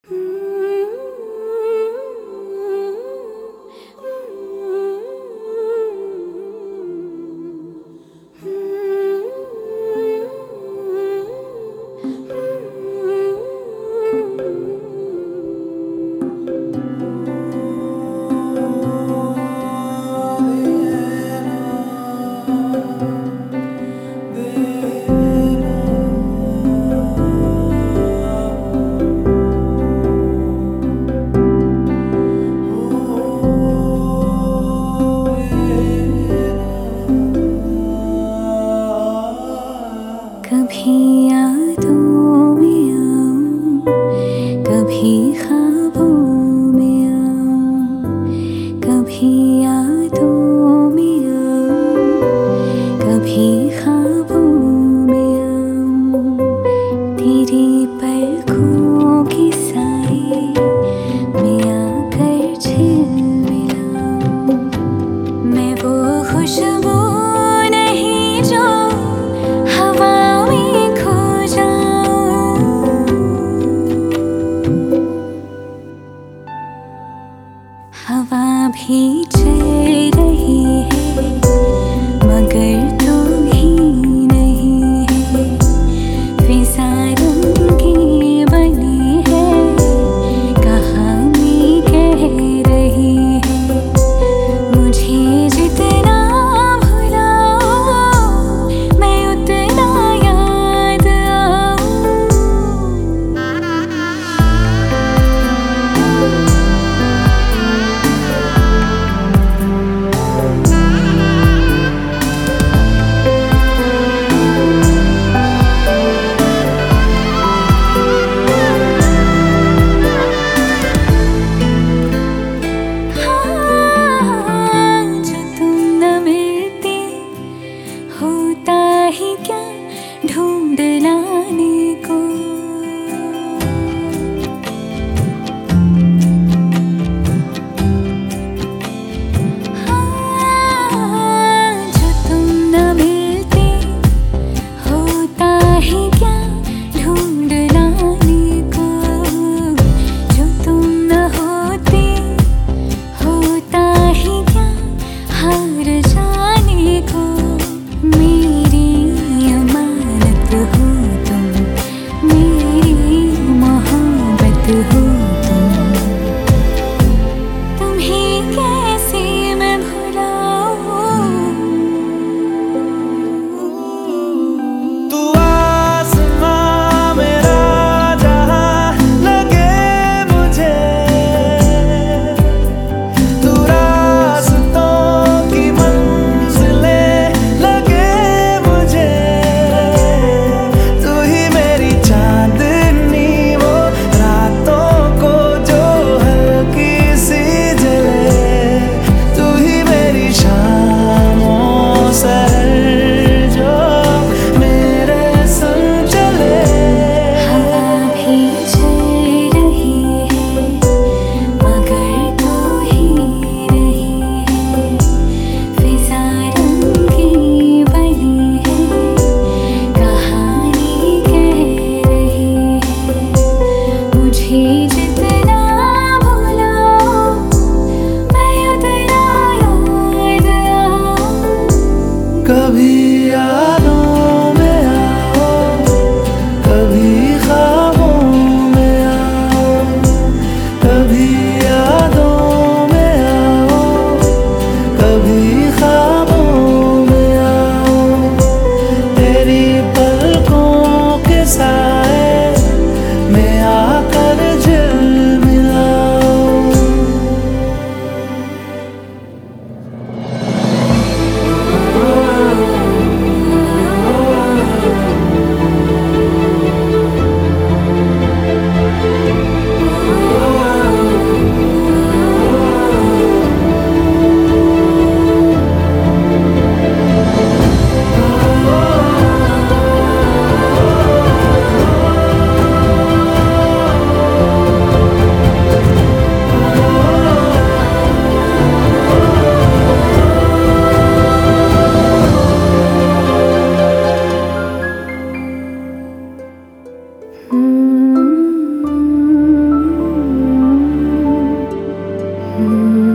कभी यादों में आऊं, कभी ख्वाबों में आऊं, कभी यादों में आऊं, कभी ख्वाबों में आऊं, तेरी पलकों की साए में आकर झिलमिलाऊं। मैं वो खुशबू नहीं जो हवा में खो जाऊं, हवा भी चल रही है मगर तू ही नहीं है। फिजा रंगी बनी है कहानी कह रही है। मुझे जितना भुलाओ मैं उतना याद आऊं। जो तुम न मिलती होता ही क्या ढूंढ लाने को। जो तुम न मिलती होता ही क्या ढूंढ लाने को। जो तुम न होती होता ही क्या हार जाने को। मेरी अमानत हो तुम, मेरी मोहब्बत हो तुम। तुम्हें कैसे मैं भुलाऊं। तू आसमां मेरा जहां लगे मुझे, तू रास्तों की मंजिलें लगे मुझे। तू ही मेरी चांदनी वो रातों को जो हल्की सी जले। तू ही मेरी शामों सहर जो मेरे संग चले। हवा भी चल रही है मगर तू ही नहीं है। फिजा रंगी बनी है कहानी कह रही है। मुझे जितना भुलाओ मैं उतना याद आऊं। कभी यादों में आओ, कभी ख्वाबों में आओ, कभी यादों में आओ, कभी ख्वाबों में आओ। तेरी पलकों के साए में आकर झिलमिलाओ। हूँ।